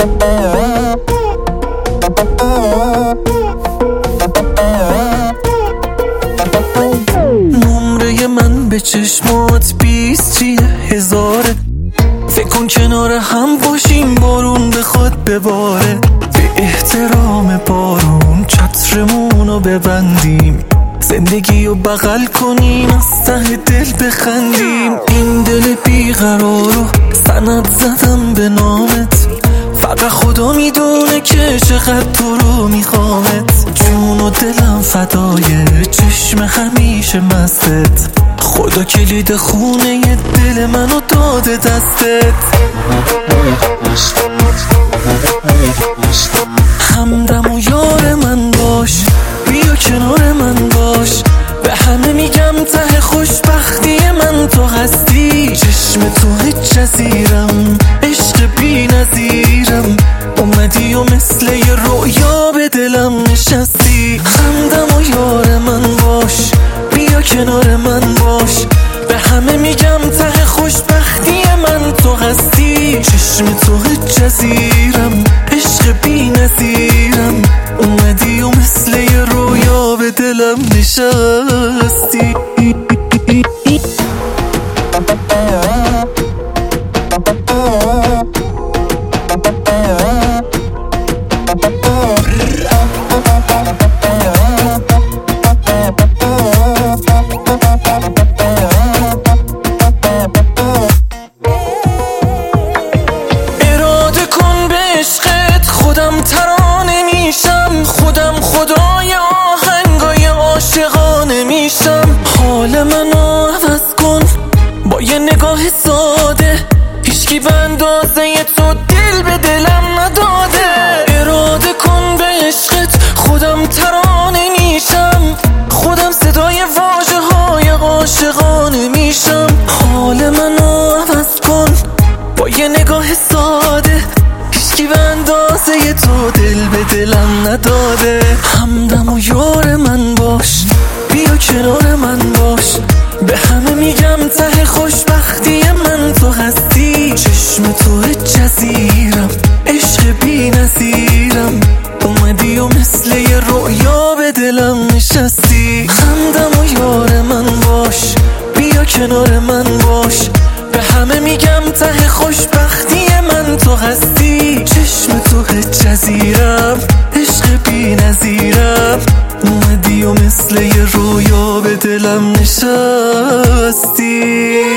نمره من به چشمات 20 چیه 1000. فکر کن کنار هم باشیم بارون بخواد بباره، به احترام بارون چترمونو ببندیم، زندگی رو بغل کنیم از ته دل بخندیم. این دل بیقرارو سند زدم به نامت، فقط خدا میدونه که چقدر تو رو میخوامت. جون و دلم فدای چشم همیشه مستت، خدا کلید خونه دل منو داده دستت. همدم و یار من باش، بیا کنار من باش، به همه میگم ته خوشبختی من تو هستی. چشم تو جزیرم، عشق بی نظیرم، اومدی و مثل یه رویا به دلم نشستی. همدم و یار من باش، بیا کنار من باش، به همه میگم ته خوشبختی من تو هستی. چشم تو جزیرم، عشق بی نظیرم، اومدی و مثل یه رویا به دلم نشستی. خودم ترانه میشم، خودم خدای آهنگای عاشقانه میشم. حال منو عوض کن با یه نگاه ساده، هیچکی به اندازه تو دل به دلم نداده. اراده کن به عشقت خودم ترانه میشم، خودم صدای واژه های عاشقانه میشم. حال منو عوض کن با یه نگاه ساده، هیچکی به اندازه تو دل به دلم نداده. همدم و یار من باش، بیا کنار من باش، به همه میگم ته خوشبختی من تو هستی. چشم تو جزیرم، عشق بی نظیرم، اومدی و مثل یه رویا به دلم نشستی. همدم و یار من باش، بیا کنار من باش، به همه میگم ته خوشبختی من تو هستی. چشم تو جزیرم، عشق بی نظیرم، اومدی و مثل یه رویا به دلم نشستی.